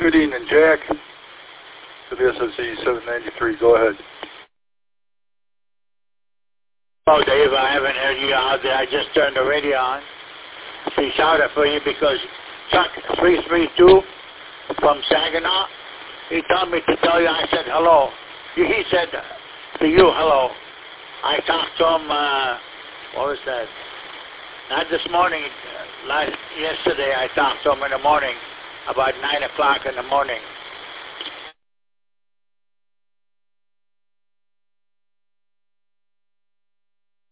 Good evening, Jack. WSOC 793. Go ahead. Oh, Dave, I haven't heard you out there. I just turned the radio on. She shouted for you because Chuck 332 from Saginaw, he told me to tell you. I said hello. He said to you hello. I talked to him, what was that? Not this morning, yesterday I talked to him in the morning, about 9 o'clock in the morning.